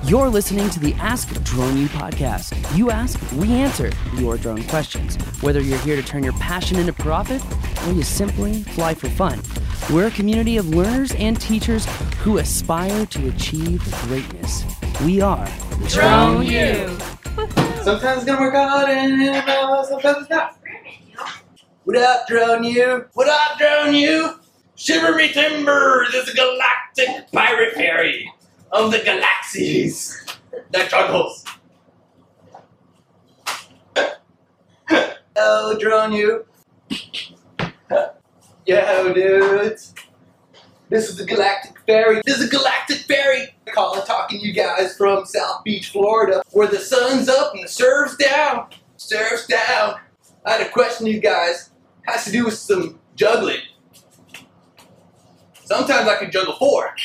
You're listening to the Ask Drone U podcast. You ask, we answer your drone questions. Whether you're here to turn your passion into profit or you simply fly for fun, we're a community of learners and teachers who aspire to achieve greatness. We are Drone U. Sometimes it's gonna work out and sometimes it's not. What up, Drone U? What up, Drone U? Shiver me timbers, it's a galactic pirate ferry of the galaxies that juggles. Yo, Drone U. Yo, dudes. This is the Galactic Ferry. This is a Galactic Ferry. Talking to you guys from South Beach, Florida, where the sun's up and the surf's down. Surf's down. I had a question to you guys. It has to do with some juggling. Sometimes I can juggle 4.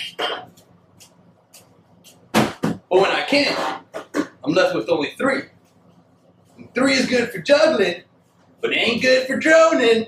But when I can't, I'm left with only 3. And 3 is good for juggling, but it ain't good for droning.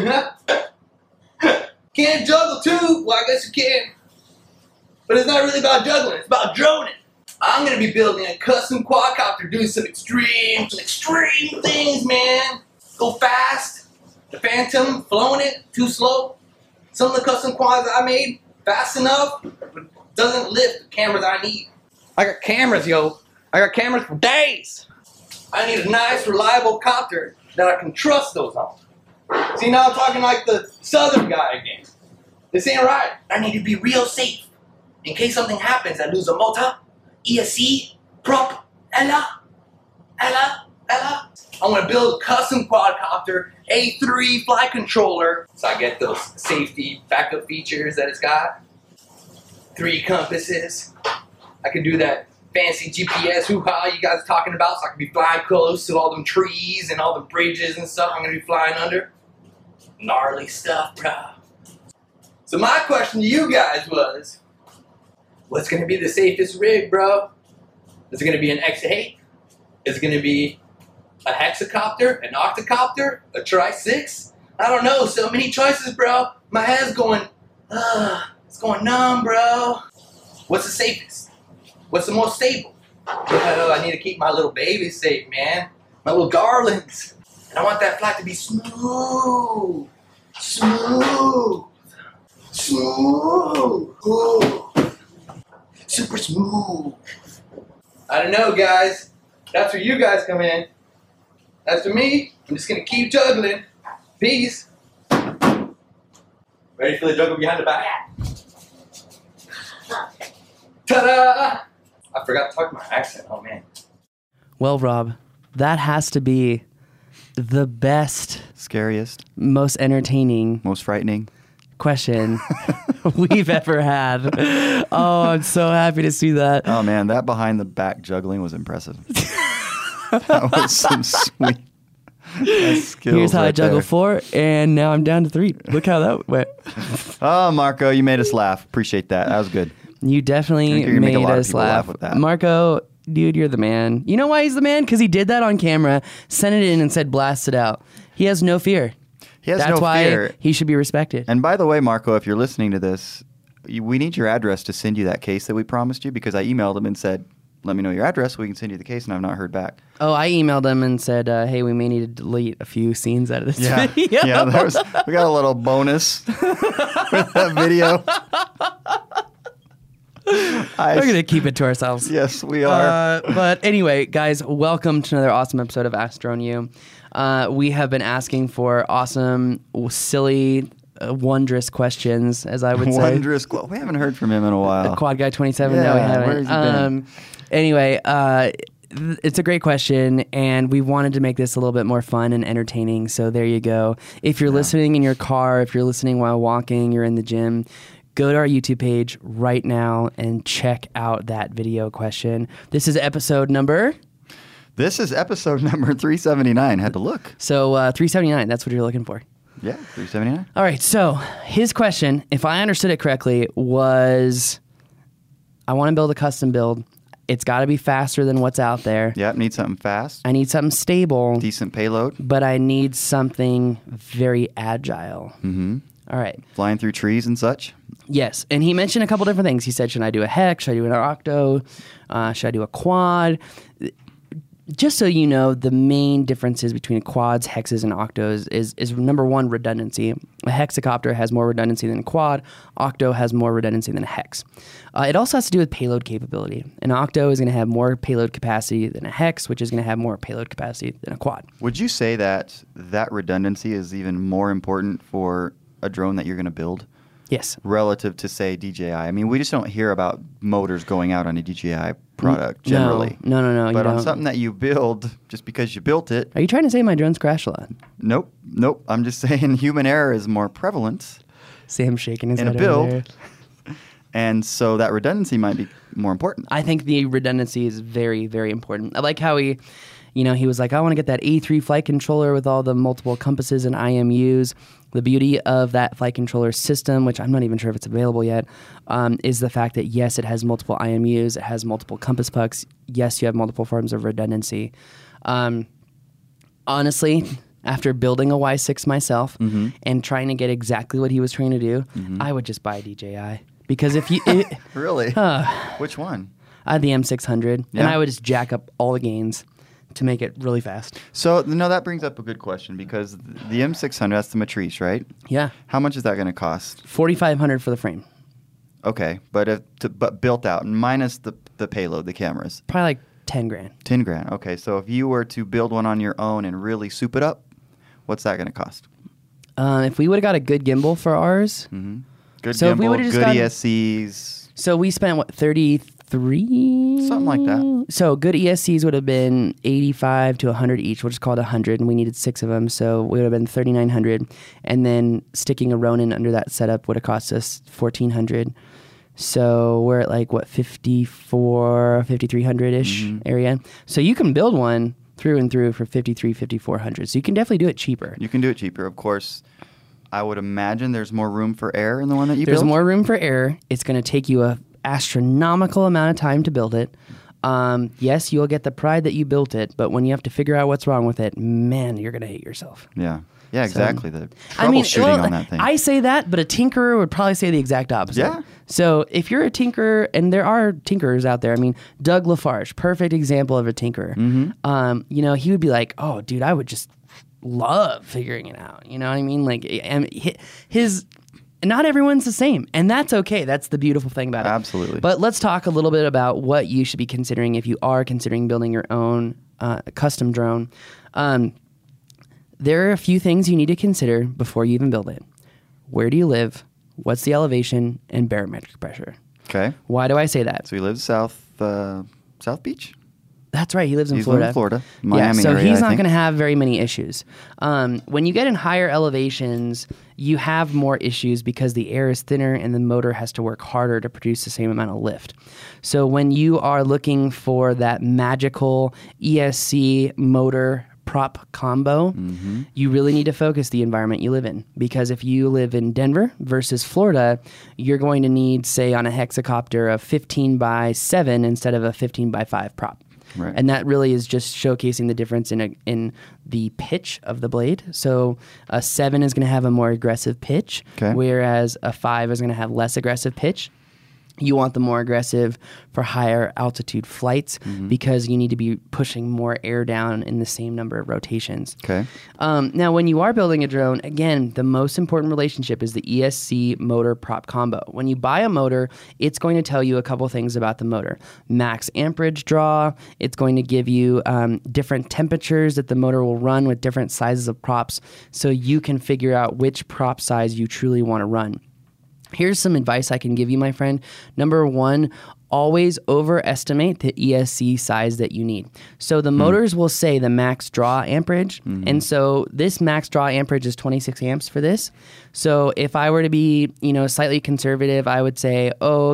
Can't juggle 2? Well, I guess you can. But it's not really about juggling, it's about droning. I'm gonna be building a custom quadcopter doing some extreme things, man. Go fast. The Phantom, flowing it, too slow. Some of the custom quads I made, fast enough, but doesn't lift the cameras I need. I got cameras, yo. I got cameras for days. I need a nice, reliable copter that I can trust those on. See, now I'm talking like the Southern guy again. This ain't right. I need to be real safe. In case something happens, I lose a motor, ESC, prop, Ella. I want to build a custom quadcopter, A3 flight controller, so I get those safety backup features that it's got. 3 compasses. I can do that fancy GPS hoo-ha you guys are talking about, so I can be flying close to all them trees and all the bridges and stuff I'm going to be flying under. Gnarly stuff, bro. So my question to you guys was, what's going to be the safest rig, bro? Is it going to be an X8? Is it going to be a hexacopter, an octocopter, a Tri-6? I don't know, so many choices, bro. My head's going, it's going numb, bro. What's the safest? What's the most stable? Well, I need to keep my little babies safe, man. My little darlings. And I want that flight to be smooth. Smooth. Super smooth. I don't know, guys. That's where you guys come in. As for me, I'm just gonna keep juggling. Peace. Ready for the juggle behind the back? Ta-da! I forgot to talk my accent. Oh, man. Well, Rob, that has to be the best, Scariest, most entertaining most frightening question we've ever had. Oh, I'm so happy to see that. Oh man, that behind the back juggling was impressive. That was some sweet skills. Here's how I right juggle there. 4, and now I'm down to 3. Look how that went. Oh, Marco, you made us laugh. Appreciate that. That was good. You I definitely think you're gonna make a made lot of us people laugh with that. Marco, dude, you're the man. You know why he's the man? Because he did that on camera, sent it in, and said, blast it out. He has no fear. He has That's no why fear. he should be respected. And by the way, Marco, if you're listening to this, we need your address to send you that case that we promised you, because I emailed him and said, let me know your address so we can send you the case, and I've not heard back. Oh, I emailed him and said, hey, we may need to delete a few scenes out of this video. Yeah, we got a little bonus with that video. We're going to keep it to ourselves. Yes, we are. But anyway, guys, welcome to another awesome episode of Ask Drone U. We have been asking for awesome, silly, wondrous questions, as I would say. Wondrous. We haven't heard from him in a while. Quad Guy 27, Yeah, no, we haven't. where has he been? Anyway, it's a great question, and we wanted to make this a little bit more fun and entertaining, so there you go. If you're listening in your car, if you're listening while walking, you're in the gym, go to our YouTube page right now and check out that video question. This is episode number... This is episode number 379. Had to look. So 379, that's what you're looking for. Yeah, 379. All right, so his question, if I understood it correctly, was I want to build a custom build. It's got to be faster than what's out there. Yep, need something fast. I need something stable, Decent payload. but I need something very agile. Mm-hmm. All right. Flying through trees and such. Yes, and he mentioned a couple different things. He said, should I do a hex? Should I do an octo? Should I do a quad? Just so you know, the main differences between quads, hexes, and octos is number one, redundancy. A hexacopter has more redundancy than a quad. Octo has more redundancy than a hex. It also has to do with payload capability. An octo is going to have more payload capacity than a hex, which is going to have more payload capacity than a quad. Would you say that redundancy is even more important for a drone that you're going to build? Yes. Relative to, say, DJI. I mean, we just don't hear about motors going out on a DJI product generally. No. But you on don't. something that you build just because you built it. Are you trying to say my drones crash a lot? Nope. I'm just saying human error is more prevalent Sam's shaking his in a head over build. there. And so that redundancy might be more important. I think the redundancy is very, very important. I like how he was like, I want to get that A3 flight controller with all the multiple compasses and IMUs. The beauty of that flight controller system, which I'm not even sure if it's available yet, is the fact that, yes, it has multiple IMUs, it has multiple compass pucks. Yes, you have multiple forms of redundancy. Honestly, after building a Y6 myself and trying to get exactly what he was trying to do, I would just buy a DJI. Because if you... Really? Which one? I had the M600, and I would just jack up all the gains to make it really fast. So, no, that brings up a good question because the M600, that's the Matrice, right? Yeah. How much is that going to cost? $4,500 for the frame. Okay, but built out, minus the payload, the cameras. Probably like 10 grand. 10 grand. Okay, so if you were to build one on your own and really soup it up, what's that going to cost? If we would have got a good gimbal for ours, Good So if we gimbal, would've just good gotten- ESCs, so we spent what, 33? something like that. So good ESCs would have been 85 to 100 each. We'll just call it 100, and we needed 6 of them, so we would have been 3,900. And then sticking a Ronin under that setup would have cost us 1,400. So we're at like what, 5,300-ish area. So you can build one through and through for 5,400. So you can definitely do it cheaper. You can do it cheaper, of course. I would imagine there's more room for error in the one that you There's built. more room for error. It's going to take you a astronomical amount of time to build it. Yes, you'll get the pride that you built it, but when you have to figure out what's wrong with it, man, you're going to hate yourself. Yeah, exactly. The I mean, troubleshooting on that thing. I say that, but a tinkerer would probably say the exact opposite. Yeah. So if you're a tinkerer, and there are tinkerers out there, I mean, Doug Lafarge, perfect example of a tinkerer. He would be like, oh, dude, I would just love figuring it out. You know what I mean? Like, his not everyone's the same, and that's okay. That's the beautiful thing about it. Absolutely. But let's talk a little bit about what you should be considering if you are considering building your own custom drone. There are a few things you need to consider before you even build it. Where do you live? What's the elevation and barometric pressure? Okay. Why do I say that? So he lives South Beach? That's right. He lives in He's Florida. in Florida, Miami so area, he's I not think. going to have very many issues. When you get in higher elevations, you have more issues because the air is thinner and the motor has to work harder to produce the same amount of lift. So when you are looking for that magical ESC motor prop combo, you really need to focus the environment you live in. Because if you live in Denver versus Florida, you're going to need, say, on a hexacopter, a 15x7 instead of a 15x5 prop. Right. And that really is just showcasing the difference in the pitch of the blade. So a 7 is going to have a more aggressive pitch, whereas a 5 is going to have less aggressive pitch. You want the more aggressive for higher altitude flights because you need to be pushing more air down in the same number of rotations. Okay. Now, when you are building a drone, again, the most important relationship is the ESC motor prop combo. When you buy a motor, it's going to tell you a couple things about the motor. Max amperage draw. It's going to give you different temperatures that the motor will run with different sizes of props so you can figure out which prop size you truly want to run. Here's some advice I can give you, my friend. Number one, always overestimate the ESC size that you need. So the motors will say the max draw amperage. And so this max draw amperage is 26 amps for this. So if I were to be, slightly conservative, I would say,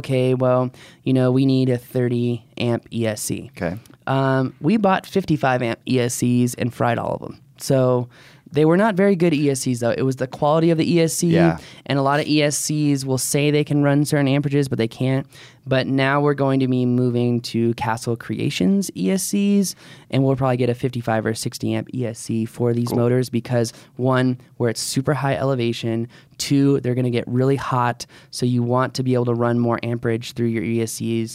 we need a 30 amp ESC. Okay. We bought 55 amp ESCs and fried all of them. So They were not very good ESCs, though. It was the quality of the ESC, Yeah. and a lot of ESCs will say they can run certain amperages, but they can't. But now we're going to be moving to Castle Creations ESCs, and we'll probably get a 55 or 60 amp ESC for these motors because, one, where it's super high elevation, two, they're going to get really hot, so you want to be able to run more amperage through your ESCs.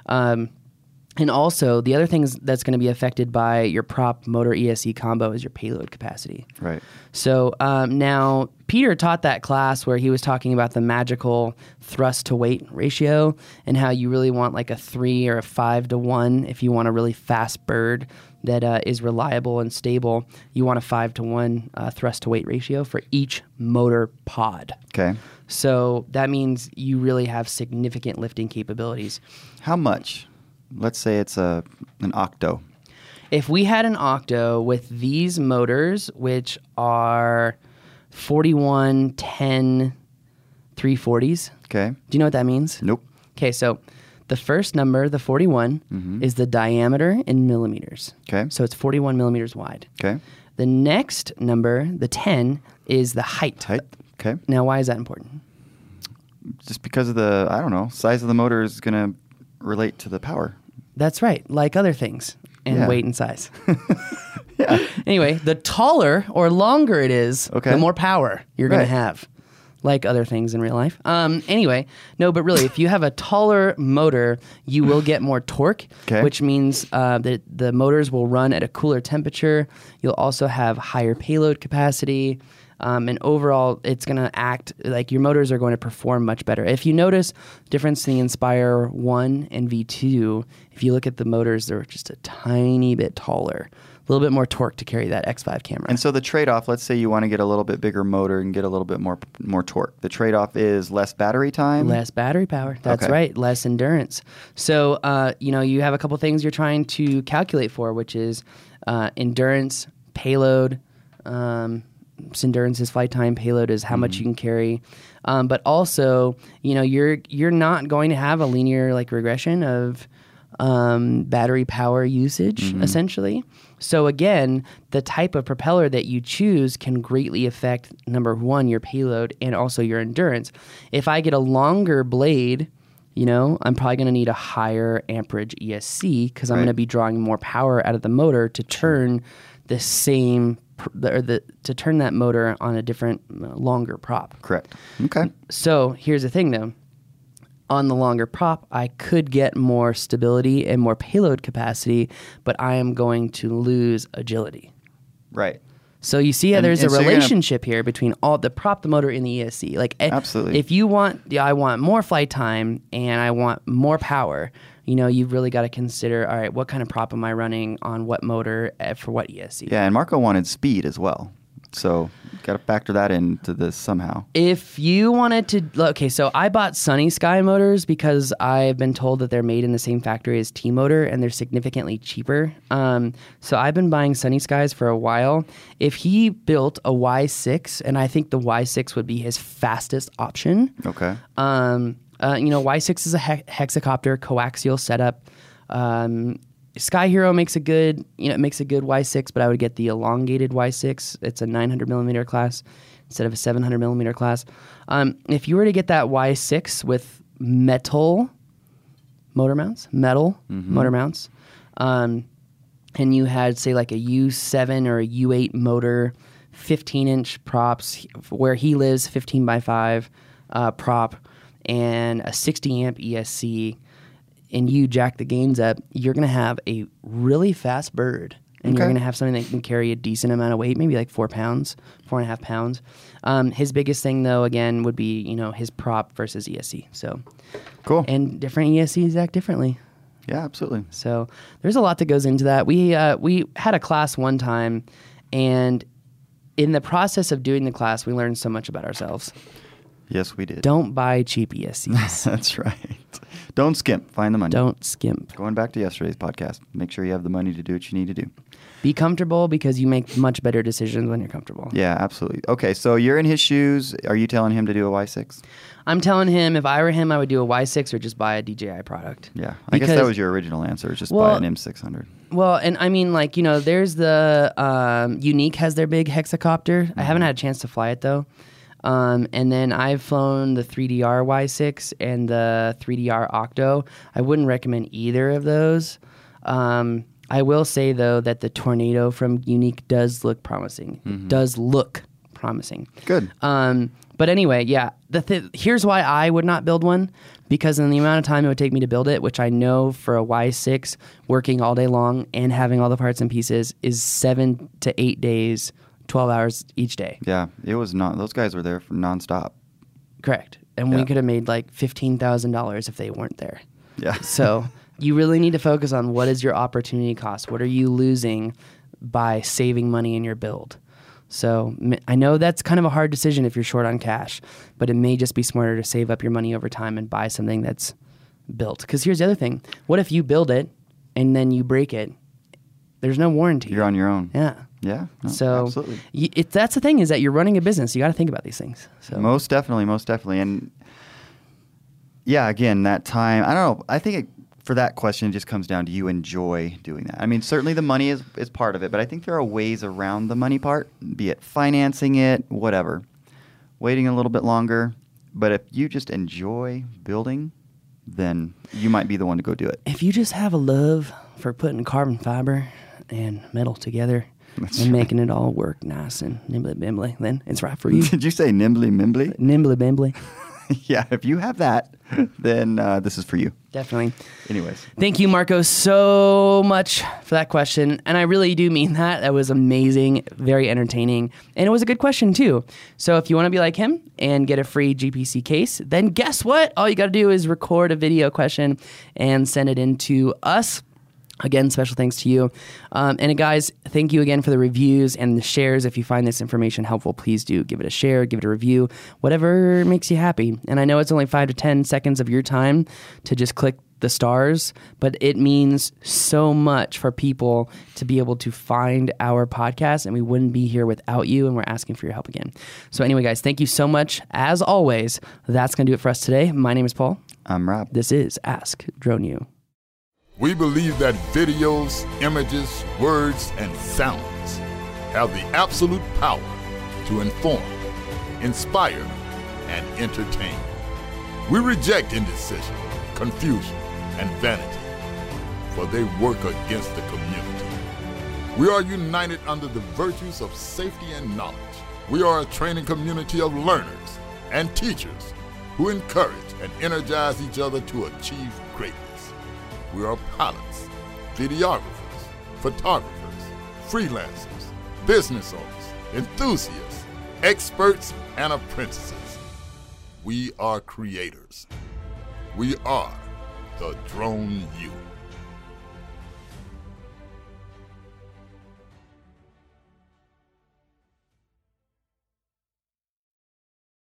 And also, the other thing that's going to be affected by your prop motor ESC combo is your payload capacity. Right. So now, Peter taught that class where he was talking about the magical thrust to weight ratio and how you really want like a 3 or a 5 to 1 if you want a really fast bird that is reliable and stable. You want a 5 to 1 thrust to weight ratio for each motor pod. Okay. So that means you really have significant lifting capabilities. How much? Let's say it's an octo. If we had an octo with these motors, which are 41, 10, 340s. Okay. Do you know what that means? Nope. Okay, so the first number, the 41, is the diameter in millimeters. Okay. So it's 41 millimeters wide. Okay. The next number, the 10, is the height. Height. Okay. Now, why is that important? Just because of the, I don't know, size of the motor is going to relate to the power. That's right, like other things, and Yeah. weight and size. Yeah. Anyway, the taller or longer it is, Okay. the more power you're going Right. to have, like other things in real life. Anyway, no, but really, if you have a taller motor, you will get more torque, Okay. which means that the motors will run at a cooler temperature. You'll also have higher payload capacity. And overall, it's going to act like your motors are going to perform much better. If you notice the difference in the Inspire 1 and V2, if you look at the motors, they're just a tiny bit taller, a little bit more torque to carry that X5 camera. And so the trade-off, let's say you want to get a little bit bigger motor and get a little bit more torque. The trade-off is less battery time? Less battery power. That's Okay. right. Less endurance. So, you have a couple things you're trying to calculate for, which is endurance, payload. Endurance is flight time. Payload is how much you can carry. But also, you're not going to have a linear regression of battery power usage, essentially. So again, the type of propeller that you choose can greatly affect, number one, your payload and also your endurance. If I get a longer blade, I'm probably going to need a higher amperage ESC because I'm Right. going to be drawing more power out of the motor to turn the same to turn that motor on a different longer prop. Correct. Okay. So here's the thing, though. On the longer prop, I could get more stability and more payload capacity, but I am going to lose agility. Right. So you see how And- there's and a so you're gonna- relationship here between all the prop, the motor, and the ESC. Absolutely. If you want, I want more flight time and I want more power. You've really got to consider, all right, what kind of prop am I running on what motor for what ESC? Yeah, and Marco wanted speed as well. So got to factor that into this somehow. If you wanted to, okay, so I bought Sunny Sky motors because I've been told that they're made in the same factory as T-Motor and they're significantly cheaper. So I've been buying Sunny Skies for a while. If he built a Y6, and I think the Y6 would be his fastest option. Okay. Y6 is a hexacopter coaxial setup. Sky Hero makes a good Y6, but I would get the elongated Y6. It's a 900 millimeter class instead of a 700 millimeter class. If you were to get that Y6 with metal motor mounts, and you had say like a U7 or a U8 motor, 15-inch props, where he lives, 15x5 prop, and a 60 amp ESC, and you jack the gains up, you're going to have a really fast bird. And you're Okay. going to have something that can carry a decent amount of weight, maybe like 4 pounds, 4.5 pounds. His biggest thing, though, again, would be, his prop versus ESC. So, Cool. and different ESCs act differently. Yeah, absolutely. So there's a lot that goes into that. We had a class one time, and in the process of doing the class, we learned so much about ourselves. Yes, we did. Don't buy cheap ESCs. That's right. Don't skimp. Find the money. Don't skimp. Going back to yesterday's podcast, make sure you have the money to do what you need to do. Be comfortable because you make much better decisions when you're comfortable. Yeah, absolutely. Okay, so you're in his shoes. Are you telling him to do a Y6? I'm telling him if I were him, I would do a Y6 or just buy a DJI product. Yeah, I guess that was your original answer. Just buy an M600. Well, and I mean, like, there's the Unique has their big hexacopter. I haven't had a chance to fly it, though. And then I've flown the 3DR Y6 and the 3DR Octo. I wouldn't recommend either of those. I will say, though, that the Tornado from Unique does look promising. It does look promising. Good. But anyway, yeah. Here's why I would not build one. Because in the amount of time it would take me to build it, which I know for a Y6, working all day long and having all the parts and pieces is 7 to 8 days, 12 hours each day. Yeah, it was not. Those guys were there for nonstop. Correct. And we could have made like $15,000 if they weren't there. Yeah. So you really need to focus on what is your opportunity cost. What are you losing by saving money in your build? So I know that's kind of a hard decision if you're short on cash, but it may just be smarter to save up your money over time and buy something that's built. Because here's the other thing. What if you build it and then you break it? There's no warranty. You're on your own. Yeah. Yeah. No, so absolutely. That's the thing is that you're running a business. You got to think about these things. So Most definitely. And yeah, again, that time, I don't know. I think for that question, it just comes down to you enjoy doing that. I mean, certainly the money is part of it, but I think there are ways around the money part, be it financing it, whatever, waiting a little bit longer. But if you just enjoy building, then you might be the one to go do it. If you just have a love for putting carbon fiber and metal together making it all work nice and nimbly-bimbly, then it's right for you. Did you say nimbly-mimbly? Nimbly-bimbly. Yeah, if you have that, then this is for you. Definitely. Anyways. Thank you, Marco, so much for that question. And I really do mean that. That was amazing, very entertaining. And it was a good question, too. So if you want to be like him and get a free GPC case, then guess what? All you got to do is record a video question and send it in to us. Again, special thanks to you. And guys, thank you again for the reviews and the shares. If you find this information helpful, please do give it a share, give it a review, whatever makes you happy. And I know it's only 5 to 10 seconds of your time to just click the stars, but it means so much for people to be able to find our podcast, and we wouldn't be here without you, and we're asking for your help again. So anyway, guys, thank you so much. As always, that's going to do it for us today. My name is Paul. I'm Rob. This is Ask Drone U. We believe that videos, images, words, and sounds have the absolute power to inform, inspire, and entertain. We reject indecision, confusion, and vanity, for they work against the community. We are united under the virtues of safety and knowledge. We are a training community of learners and teachers who encourage and energize each other to achieve greatness. We are pilots, videographers, photographers, freelancers, business owners, enthusiasts, experts, and apprentices. We are creators. We are the Drone U.